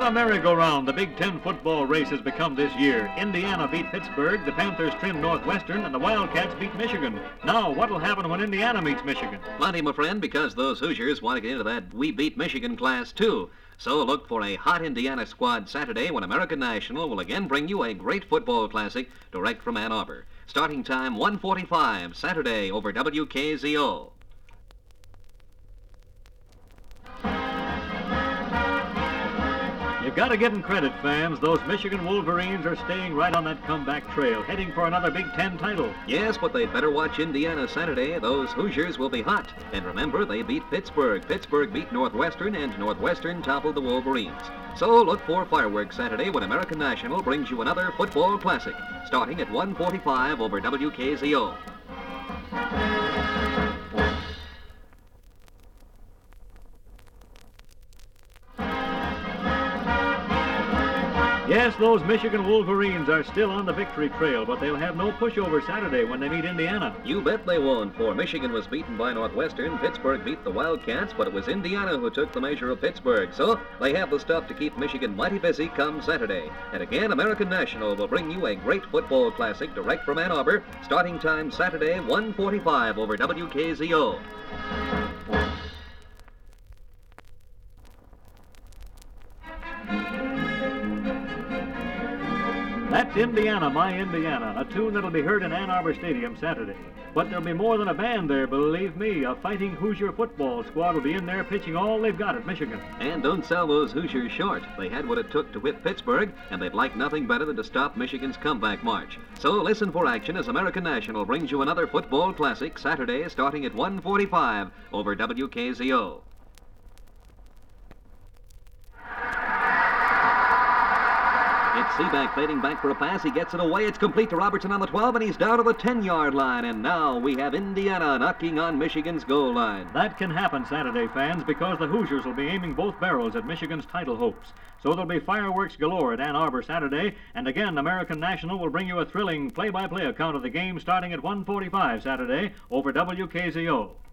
a merry-go-round the Big Ten football race has become this year. Indiana beat Pittsburgh, the Panthers trimmed Northwestern, and the Wildcats beat Michigan. Now, what'll happen when Indiana meets Michigan? Plenty, my friend, because those Hoosiers want to get into that We Beat Michigan class, too. So look for a hot Indiana squad Saturday when American National will again bring you a great football classic direct from Ann Arbor. Starting time 1:45 Saturday over WKZO. You gotta give them credit, fans. Those Michigan Wolverines are staying right on that comeback trail, heading for another Big Ten title. Yes, but they'd better watch Indiana Saturday. Those Hoosiers will be hot. And remember, they beat Pittsburgh. Pittsburgh beat Northwestern, and Northwestern toppled the Wolverines. So look for fireworks Saturday when American National brings you another football classic, starting at 1:45 over WKZO. Yes, those Michigan Wolverines are still on the victory trail, but they'll have no pushover Saturday when they meet Indiana. You bet they won't, for Michigan was beaten by Northwestern, Pittsburgh beat the Wildcats, but it was Indiana who took the measure of Pittsburgh. So they have the stuff to keep Michigan mighty busy come Saturday. And again, American National will bring you a great football classic direct from Ann Arbor, starting time Saturday 1:45 over WKZO. That's Indiana, My Indiana, a tune that'll be heard in Ann Arbor Stadium Saturday. But there'll be more than a band there, believe me. A fighting Hoosier football squad will be in there pitching all they've got at Michigan. And don't sell those Hoosiers short. They had what it took to whip Pittsburgh, and they'd like nothing better than to stop Michigan's comeback march. So listen for action as American National brings you another football classic Saturday starting at 1:45 over WKZO. It's Seaback fading back for a pass. He gets it away. It's complete to Robertson on the 12, and he's down to the 10-yard line. And now we have Indiana knocking on Michigan's goal line. That can happen Saturday, fans, because the Hoosiers will be aiming both barrels at Michigan's title hopes. So there'll be fireworks galore at Ann Arbor Saturday, and again, American National will bring you a thrilling play-by-play account of the game starting at 1:45 Saturday over WKZO.